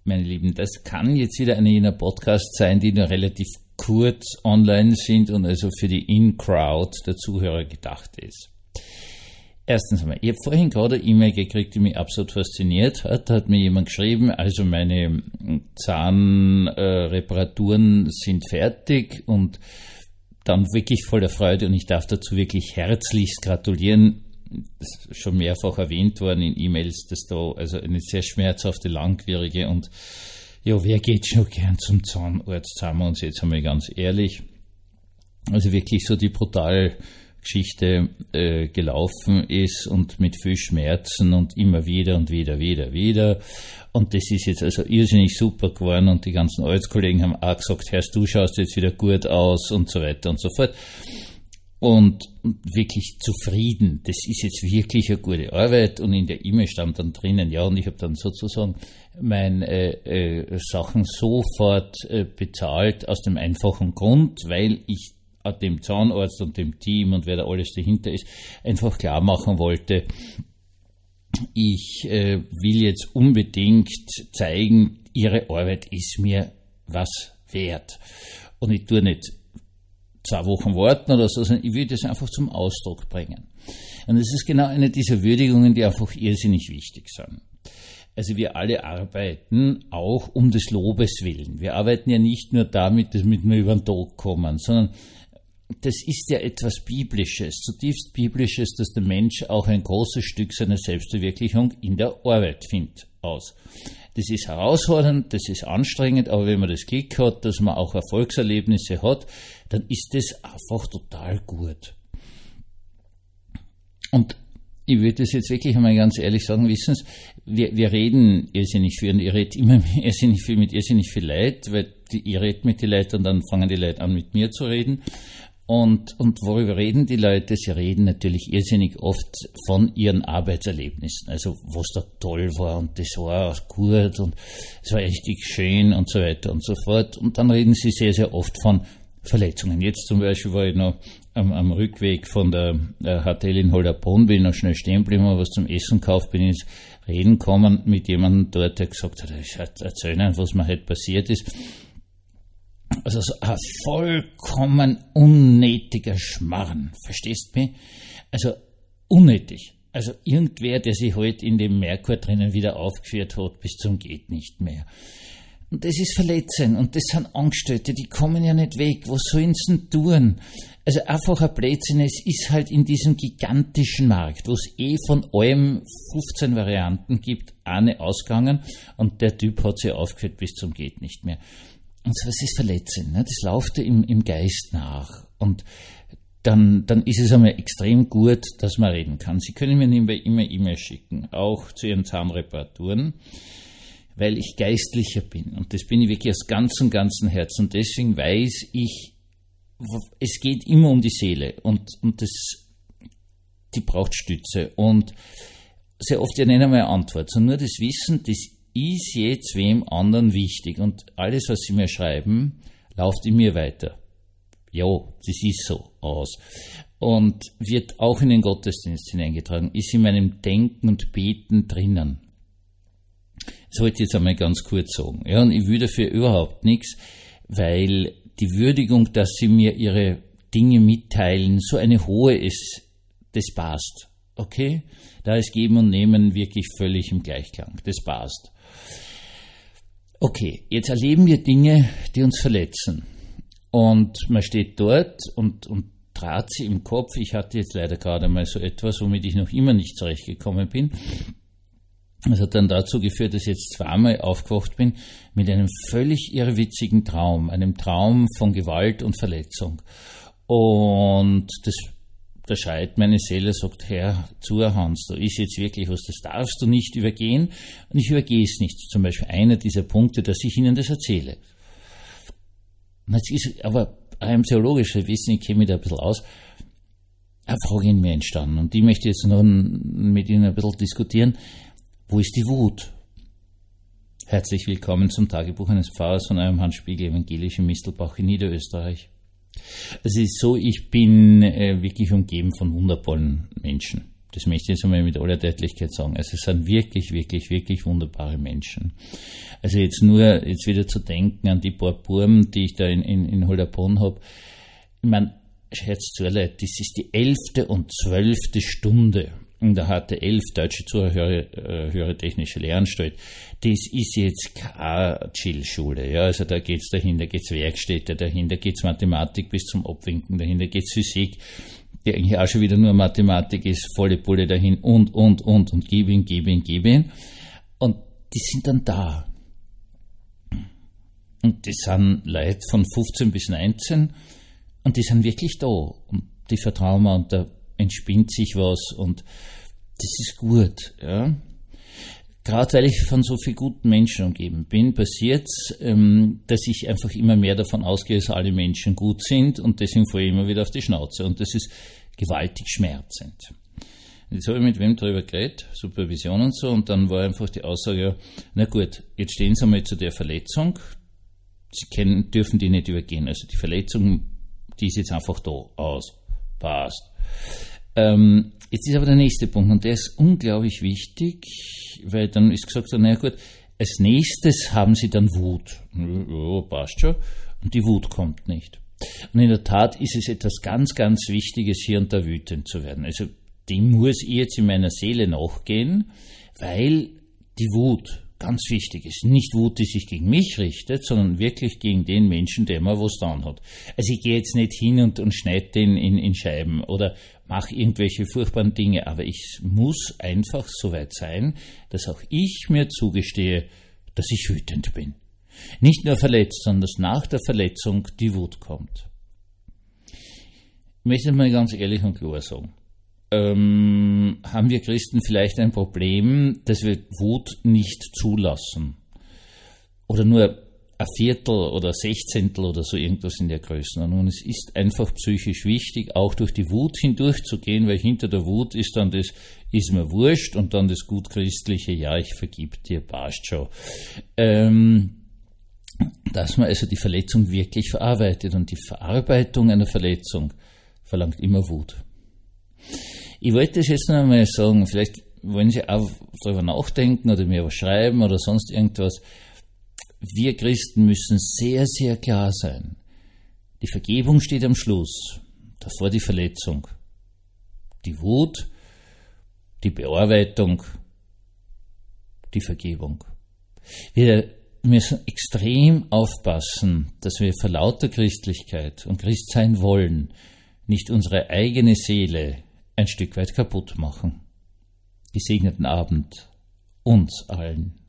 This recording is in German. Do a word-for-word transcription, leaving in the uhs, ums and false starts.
meine Lieben, das kann jetzt wieder einer jener Podcasts sein, die nur relativ kurz online sind und also für die In-Crowd der Zuhörer gedacht ist. Erstens einmal, ich habe vorhin gerade eine E-Mail gekriegt, die mich absolut fasziniert hat. Da hat mir jemand geschrieben, also meine Zahnreparaturen äh, sind fertig und dann wirklich voller Freude und ich darf dazu wirklich herzlichst gratulieren. Das ist schon mehrfach erwähnt worden in E-Mails, dass da also eine sehr schmerzhafte, langwierige und ja, wer geht schon gern zum Zahnarzt, sagen wir uns jetzt einmal ganz ehrlich. Also wirklich so die brutale Geschichte äh, gelaufen ist und mit viel Schmerzen und immer wieder und wieder, wieder, wieder. Und das ist jetzt also irrsinnig super geworden und die ganzen Arbeitskollegen haben auch gesagt, Herr, du schaust jetzt wieder gut aus und so weiter und so fort. Und wirklich zufrieden. Das ist jetzt wirklich eine gute Arbeit und in der E-Mail stand dann drinnen, ja, und ich habe dann sozusagen meine äh, äh, Sachen sofort äh, bezahlt aus dem einfachen Grund, weil ich dem Zahnarzt und dem Team und wer da alles dahinter ist, einfach klar machen wollte, ich äh, will jetzt unbedingt zeigen, ihre Arbeit ist mir was wert. Und ich tue nicht zwei Wochen warten oder so, sondern ich will das einfach zum Ausdruck bringen. Und das ist genau eine dieser Würdigungen, die einfach irrsinnig wichtig sind. Also wir alle arbeiten auch um des Lobes willen. Wir arbeiten ja nicht nur damit, dass wir über den Tag kommen, sondern das ist ja etwas Biblisches, zutiefst Biblisches, dass der Mensch auch ein großes Stück seiner Selbstverwirklichung in der Arbeit findet aus. Das ist herausfordernd, das ist anstrengend, aber wenn man das Glück hat, dass man auch Erfolgserlebnisse hat, dann ist das einfach total gut. Und ich würde das jetzt wirklich einmal ganz ehrlich sagen, wissen Sie, wir, wir reden irrsinnig viel und ihr redet immer irrsinnig viel mit irrsinnig viel Leid, weil die, ihr redet mit den Leuten und dann fangen die Leute an mit mir zu reden. Und, und worüber reden die Leute? Sie reden natürlich irrsinnig oft von ihren Arbeitserlebnissen. Also, was da toll war und das war auch gut und es war richtig schön und so weiter und so fort. Und dann reden sie sehr, sehr oft von Verletzungen. Jetzt zum Beispiel war ich noch am, am Rückweg von der, der H T L in Holderbrunn, bin noch schnell stehen geblieben, was zum Essen gekauft, bin ins Reden gekommen mit jemandem dort, der gesagt hat, ich erzähle Ihnen, was mir halt passiert ist. Also so ein vollkommen unnötiger Schmarrn, verstehst du mich? Also unnötig. Also irgendwer, der sich halt in dem Merkur drinnen wieder aufgeführt hat, bis zum geht nicht mehr. Und das ist verletzend und das sind Angestellte, die kommen ja nicht weg. Was sollen sie denn tun? Also einfach ein Blödsinn, es ist halt in diesem gigantischen Markt, wo es eh von allem fünfzehn Varianten gibt, eine ausgegangen und der Typ hat sich aufgeführt bis zum geht nicht mehr. Und so was ist verletzend, ne? Das läuft im, im Geist nach. Und dann, dann ist es einmal extrem gut, dass man reden kann. Sie können mir nebenbei immer E-Mails schicken, auch zu Ihren Zahnreparaturen, weil ich Geistlicher bin. Und das bin ich wirklich aus ganzem, ganzem Herzen. Und deswegen weiß ich, es geht immer um die Seele. Und, und das, die braucht Stütze. Und sehr oft ja nicht einmal eine Antwort, sondern nur das Wissen, das ist jetzt wem anderen wichtig und alles, was sie mir schreiben, läuft in mir weiter. Ja, das ist so aus. Und wird auch in den Gottesdienst hineingetragen, ist in meinem Denken und Beten drinnen. Das wollte ich jetzt einmal ganz kurz sagen. Ja, und ich will dafür überhaupt nichts, weil die Würdigung, dass sie mir ihre Dinge mitteilen, so eine hohe ist, das passt. Okay? Da ist Geben und Nehmen wirklich völlig im Gleichklang. Das passt. Okay, jetzt erleben wir Dinge, die uns verletzen. Und man steht dort und, und trat sie im Kopf. Ich hatte jetzt leider gerade mal so etwas, womit ich noch immer nicht zurechtgekommen bin. Das hat dann dazu geführt, dass ich jetzt zweimal aufgewacht bin mit einem völlig irrwitzigen Traum. Einem Traum von Gewalt und Verletzung. Und das Da schreit meine Seele, sagt, Herr, zu Hans, da ist jetzt wirklich was, das darfst du nicht übergehen und ich übergehe es nicht. Zum Beispiel einer dieser Punkte, dass ich Ihnen das erzähle. Und jetzt ist aber ein theologischer Wissen, ich kenne mich da ein bisschen aus, eine Frage in mir entstanden und die möchte ich jetzt noch mit Ihnen ein bisschen diskutieren. Wo ist die Wut? Herzlich willkommen zum Tagebuch eines Pfarrers von eurem Hans Spiegel, evangelisch in Mistelbach in Niederösterreich. Es ist so, ich bin äh, wirklich umgeben von wundervollen Menschen. Das möchte ich jetzt einmal mit aller Deutlichkeit sagen. Also es sind wirklich, wirklich, wirklich wunderbare Menschen. Also jetzt nur, jetzt wieder zu denken an die paar Burmen, die ich da in, in, in Holderbrunn habe. Ich meine, Scherz zu Leute, das ist die elfte und zwölfte Stunde in der H T elf, Deutsche Zuhörer, Höhere Technische Lehranstalt. Das ist jetzt keine Chill-Schule. Ja, also da geht's dahin, da geht's Werkstätte dahin, da geht's Mathematik bis zum Abwinken dahin, da geht's Physik, die eigentlich auch schon wieder nur Mathematik ist, volle Pulle dahin und, und, und, und gib ihn, gib ihn, gib ihn. Und die sind dann da. Und das sind Leute von fünfzehn bis neunzehn und die sind wirklich da. Und die vertrauen mir und da entspinnt sich was und das ist gut. Ja. Gerade weil ich von so vielen guten Menschen umgeben bin, passiert es, ähm, dass ich einfach immer mehr davon ausgehe, dass alle Menschen gut sind und deswegen falle ich immer wieder auf die Schnauze und das ist gewaltig schmerzend. Jetzt habe ich mit wem darüber geredet, Supervision und so, und dann war einfach die Aussage, ja, na gut, jetzt stehen Sie einmal zu der Verletzung, Sie kennen, dürfen die nicht übergehen, also die Verletzung, die ist jetzt einfach da, aus, passt. Ähm, jetzt ist aber der nächste Punkt und der ist unglaublich wichtig, weil dann ist gesagt, na gut, als nächstes haben Sie dann Wut. Ja, passt schon. Und die Wut kommt nicht. Und in der Tat ist es etwas ganz, ganz Wichtiges, hier und da wütend zu werden. Also dem muss ich jetzt in meiner Seele nachgehen, weil die Wut ganz wichtig ist. Nicht Wut, die sich gegen mich richtet, sondern wirklich gegen den Menschen, der mir was getan hat. Also ich gehe jetzt nicht hin und, und schneide den in, in Scheiben oder mache irgendwelche furchtbaren Dinge, aber ich muss einfach so weit sein, dass auch ich mir zugestehe, dass ich wütend bin. Nicht nur verletzt, sondern dass nach der Verletzung die Wut kommt. Ich möchte mal ganz ehrlich und klar sagen, ähm, haben wir Christen vielleicht ein Problem, dass wir Wut nicht zulassen? Oder nur ein Viertel oder Sechzehntel oder so irgendwas in der Größenordnung. Und es ist einfach psychisch wichtig, auch durch die Wut hindurchzugehen, weil hinter der Wut ist dann das, ist mir wurscht, und dann das gutchristliche, ja, ich vergib dir, passt schon. Ähm, dass man also die Verletzung wirklich verarbeitet, und die Verarbeitung einer Verletzung verlangt immer Wut. Ich wollte das jetzt noch einmal sagen, vielleicht wollen Sie auch darüber nachdenken oder mir was schreiben oder sonst irgendwas. Wir Christen müssen sehr, sehr klar sein. Die Vergebung steht am Schluss, davor die Verletzung. Die Wut, die Bearbeitung, die Vergebung. Wir müssen extrem aufpassen, dass wir vor lauter Christlichkeit und Christsein wollen, nicht unsere eigene Seele ein Stück weit kaputt machen. Gesegneten Abend uns allen.